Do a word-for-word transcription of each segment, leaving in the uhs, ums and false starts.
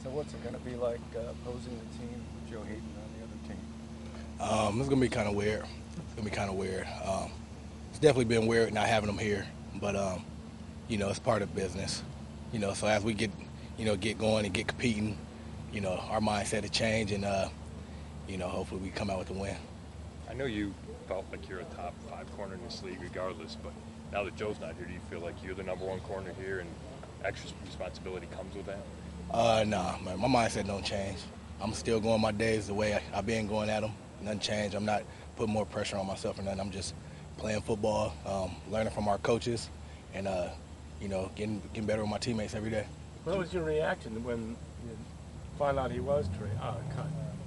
So what's it going to be like uh, opposing the team with Joe Hayden on the other team? Um, it's gonna be kind of weird. It's gonna be kind of weird. Um, it's definitely been weird not having him here, but um, you know, it's part of business. You know, so as we get, you know, get going and get competing, you know, our mindset to change, and uh, you know, hopefully we come out with a win. I know you felt like you're a top five corner in this league regardless, but now that Joe's not here, do you feel like you're the number one corner here and extra responsibility comes with that? Uh, nah, man, my mindset don't change. I'm still going my days the way I, I've been going at them. Nothing changed. I'm not putting more pressure on myself or nothing. I'm just playing football, um, learning from our coaches, and uh, you know, getting getting better with my teammates every day. What was your reaction when you found out he was tra- uh, cut?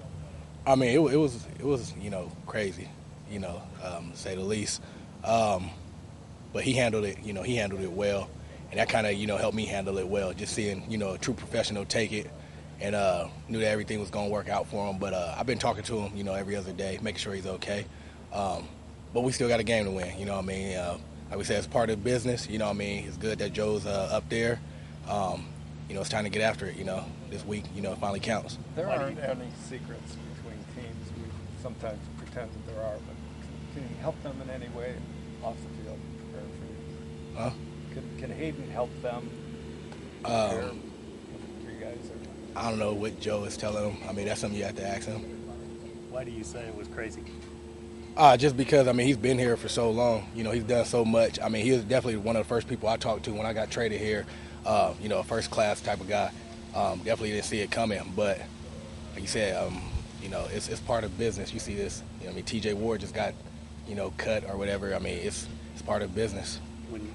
I mean, it, it was it was you know crazy, you know, um, to say the least. Um, but he handled it, you know, he handled it well, and that kind of you know helped me handle it well. Just seeing you know a true professional take it, and uh, knew that everything was going to work out for him. But uh, I've been talking to him, you know, every other day, making sure he's okay. Um, but we still got a game to win, you know what I mean? Uh, like we said, it's part of the business, you know what I mean? It's good that Joe's uh, up there. Um, you know, it's time to get after it, you know, this week, you know, it finally counts. There aren't any secrets between teams. We sometimes pretend that there are, but can he help them in any way off the field, prepare for you? Huh? Can, can Hayden help them prepare Um, for you guys? Or? I don't know what Joe is telling him. I mean, that's something you have to ask him. Why do you say it was crazy? Uh, just because, I mean, he's been here for so long. You know, he's done so much. I mean, he was definitely one of the first people I talked to when I got traded here. Uh, you know, a first-class type of guy. Um, definitely didn't see it coming. But, like you said, um, you know, it's it's part of business. You see this. You know, I mean, T J Ward just got, you know, cut or whatever. I mean, it's it's part of business. When,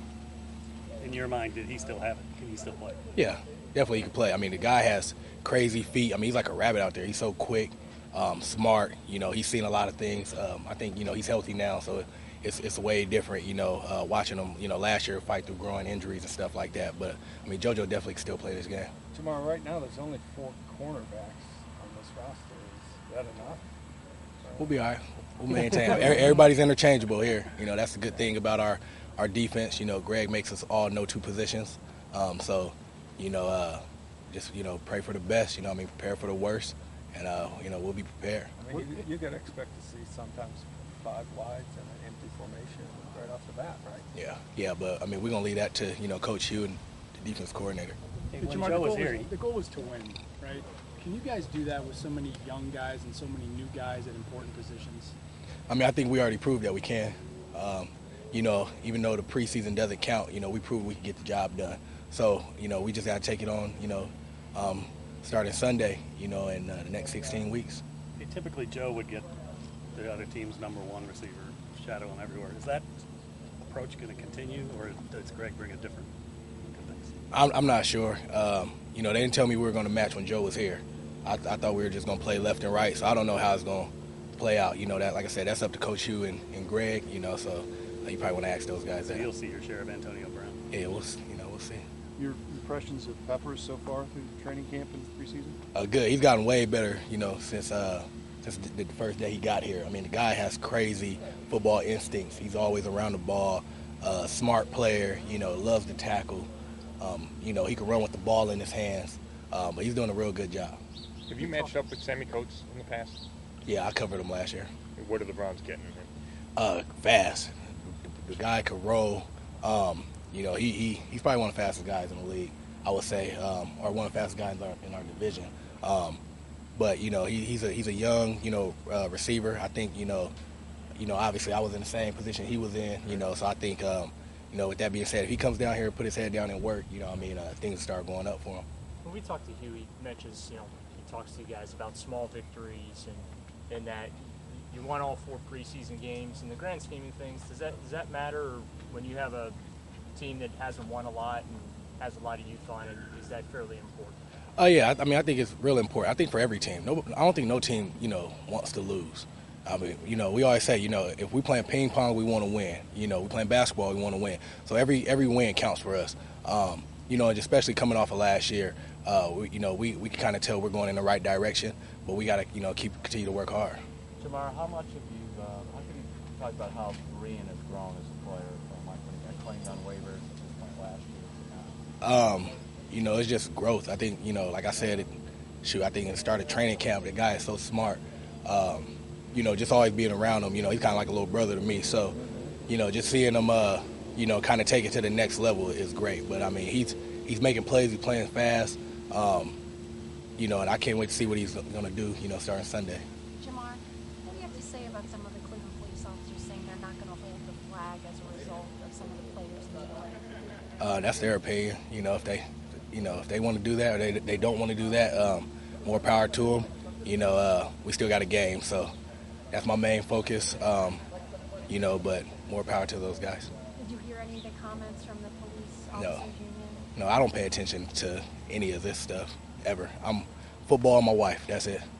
in your mind, did he still have it? Can he still play? Yeah, definitely he can play. I mean, the guy has crazy feet. I mean, he's like a rabbit out there. He's so quick. Um, smart, you know, he's seen a lot of things. Um, I think, you know, he's healthy now, so it's it's way different, you know, uh, watching him, you know, last year fight through growing injuries and stuff like that. But, I mean, JoJo definitely can still play this game. Tomorrow, right now, there's only four cornerbacks on this roster. Is that enough? We'll be all right. We'll maintain. Everybody's interchangeable here. You know, that's the good thing about our, our defense. You know, Greg makes us all know two positions. Um, so, you know, uh, just, you know, pray for the best, you know, I mean, prepare for the worst. And, uh, you know, we'll be prepared. I mean, you, you got to expect to see sometimes five wides and an empty formation right off the bat, right? Yeah, yeah, but, I mean, we're going to leave that to, you know, Coach Hugh and the defense coordinator. Hey, But when Jamar, Joe the, was goal here, was, the goal was to win, right? Can you guys do that with so many young guys and so many new guys at important positions? I mean, I think we already proved that we can. Um, you know, even though the preseason doesn't count, you know, we proved we can get the job done. So, you know, we just got to take it on, you know, um, starting Sunday, you know, in uh, the next sixteen weeks. typically Joe would get the other team's number one receiver, shadow him everywhere. Is that approach going to continue, or does Greg bring a different look at things? I'm, I'm not sure. Um, you know, they didn't tell me we were going to match when Joe was here. I, I thought we were just going to play left and right, so I don't know how it's going to play out. You know, that, like I said, that's up to Coach Hugh and, and Greg, you know, so you probably want to ask those guys So that. you'll see your share of Antonio Brown. Yeah, we'll, you know, we'll see. Your impressions of Peppers so far through training camp and preseason? Uh, good. He's gotten way better, you know, since uh, since the, the first day he got here. I mean, the guy has crazy football instincts. He's always around the ball, uh, smart player, you know, loves to tackle. Um, you know, he can run with the ball in his hands, um, but he's doing a real good job. Have you matched up with Sammy Coates in the past? Yeah, I covered him last year. What are the Browns getting in him? Uh, fast. The, the guy could roll. Um, you know, he, he he's probably one of the fastest guys in the league, I would say, um, or one of the fastest guys in our, in our division. Um, but you know, he, he's a he's a young, you know, uh, receiver. I think, you know, you know, obviously I was in the same position he was in, you know, so I think, um, you know, with that being said, if he comes down here and put his head down and work, you know, I mean, uh, things start going up for him. When we talk to Hugh, he mentions, you know, he talks to you guys about small victories and and that you won all four preseason games. In the grand scheme of things, does that does that matter when you have a team that hasn't won a lot and has a lot of youth on it? Is that fairly important? Oh, yeah. I, I mean, I think it's real important. I think for every team. No, I don't think no team, you know, wants to lose. I mean, you know, we always say, you know, if we playing ping pong, we want to win. You know, we playing basketball, we want to win. So every every win counts for us. Um, you know, and especially coming off of last year, uh, we, you know, we, we can kind of tell we're going in the right direction, but we got to, you know, keep continue to work hard. Jamar, how much have you, uh, how can you talk about how Berean has grown as a player from like when he got claimed on waivers at this point last year to now? Um, you know, it's just growth. I think, you know, like I said, it, shoot, I think it started training camp. The guy is so smart. Um, you know, just always being around him, you know, he's kind of like a little brother to me. So, you know, just seeing him, uh, you know, kind of take it to the next level is great. But, I mean, he's he's making plays. He's playing fast. Um, you know, and I can't wait to see what he's going to do, you know, starting Sunday. Jamar, what do you have to say about some of the Cleveland police officers saying they're not going to hold the flag as a result of some of the players in the play? Uh, that's their opinion. You know, if they, you know, if they want to do that or they they don't want to do that, um, more power to them. You know, uh, we still got a game, so that's my main focus. Um, you know, but more power to those guys. Did you hear any of the comments from the police No. officers union? No, I don't pay attention to any of this stuff ever. I'm football and my wife. That's it.